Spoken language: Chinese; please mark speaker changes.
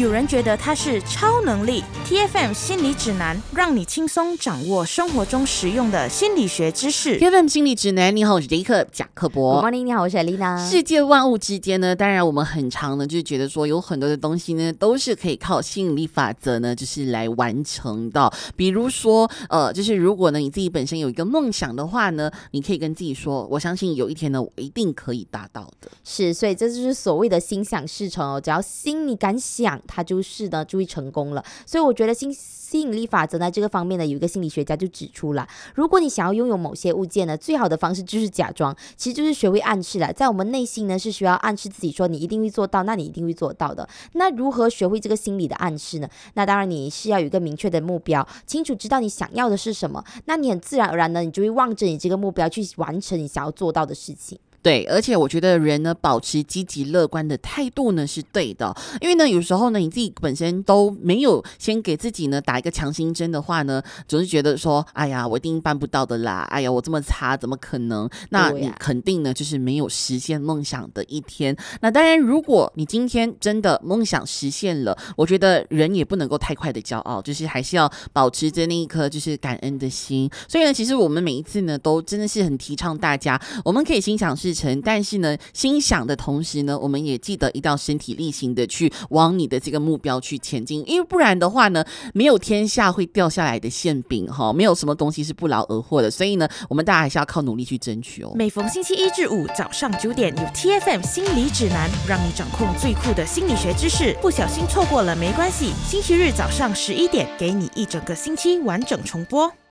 Speaker 1: 有人觉得它是超能力。 TFM 心理指南，让你轻松掌握生活中实用的心理学知识。
Speaker 2: TFM 心理指南，你好，我是杰克贾克伯。
Speaker 3: Good morning， 你好，我是丽娜。
Speaker 2: 世界万物之间呢，当然我们很常呢就是觉得说有很多的东西呢都是可以靠吸引力法则呢就是来完成的。比如说就是如果呢你自己本身有一个梦想的话呢，你可以跟自己说，我相信有一天呢我一定可以达到的。
Speaker 3: 是，所以这就是所谓的心想事成哦，只要心你敢想，它就是呢就会成功了。所以我觉得吸引力法则呢这个方面呢，有一个心理学家就指出了，如果你想要拥有某些物件呢，最好的方式就是假装，其实就是学会暗示了。在我们内心呢是需要暗示自己说你一定会做到，那你一定会做到的。那如何学会这个心理的暗示呢？那当然你是要有一个明确的目标，清楚知道你想要的是什么，那你很自然而然呢，你就会望着你这个目标去完成你想要做到的事情。
Speaker 2: 对，而且我觉得人呢保持积极乐观的态度呢是对的，因为呢有时候呢你自己本身都没有先给自己呢打一个强心针的话呢，总是觉得说哎呀我一定办不到的啦，哎呀我这么差怎么可能，那你肯定呢就是没有实现梦想的一天。那当然如果你今天真的梦想实现了，我觉得人也不能够太快的骄傲，就是还是要保持着那一颗就是感恩的心。所以呢其实我们每一次呢都真的是很提倡大家，我们可以心想事成，但是呢心想的同时呢，我们也记得一定要身体力行的去往你的这个目标去前进，因为不然的话呢，没有天下会掉下来的馅饼，没有什么东西是不劳而获的，所以呢我们大家还是要靠努力去争取哦。
Speaker 1: 每逢星期一至五早上9点，有 TFM 心理指南，让你掌控最酷的心理学知识。不小心错过了没关系，星期日早上11点，给你一整个星期完整重播。